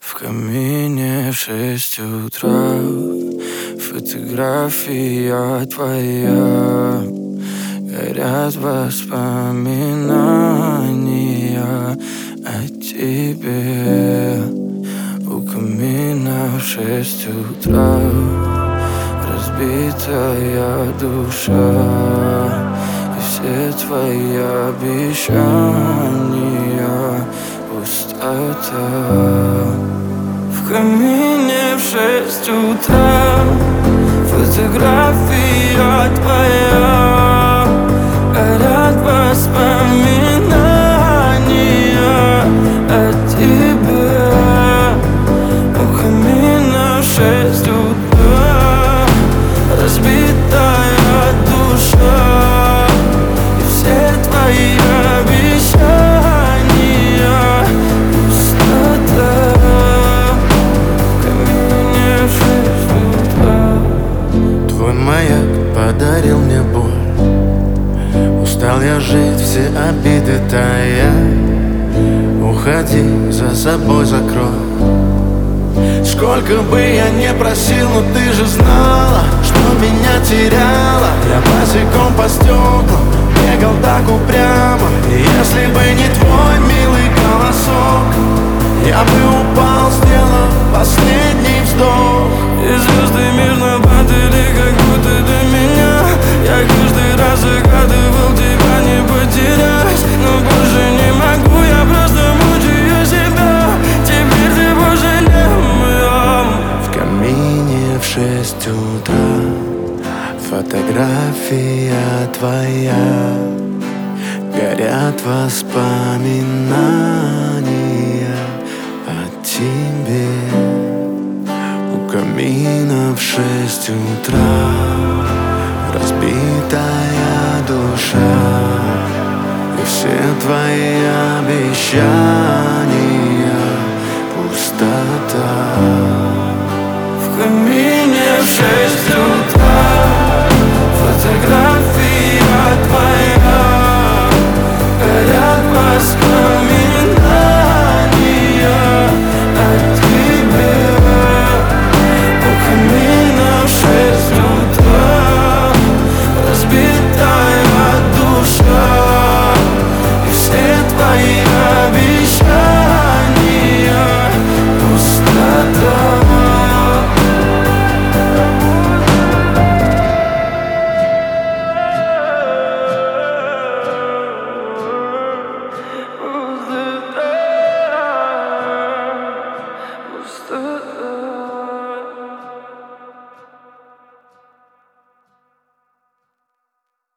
В камине в 6 утра фотография твоя. Горят воспоминания о тебе. У камина в 6 утра разбитая душа. И все твои обещания пустота. В камине в 6 утра фотография твоя. Горят воспоминания о тебе. У камина в 6 утра разбитая душа. И все твои обещания пустота. В камине в 6 утра. Твой маяк подарил мне боль. Устал я жить, все обиды тая. Уходи, за собой закрой. Сколько бы я не просил, но ты же знала, что меня теряла. Я босиком по стеклам бегал так упрямо. И если бы не твой милый голосок, я бы упал, сделав последний вздох. И звезды мирно падали, как будто до меня. Я каждый раз загадывал тебя не потерять, но больше не могу, я просто мучаю себя. Теперь ты пожалей меня. В камине в 6 утра фотография твоя. Горят воспоминания о тебе. У камина в 6 утра разбитая душа. И все твои обещания пустота. В камине в 6 утра фотография твоя. Горят воспоминания о тебе. У камина в 6 утра разбитая душа. И все твои обещания пустота. Пустота.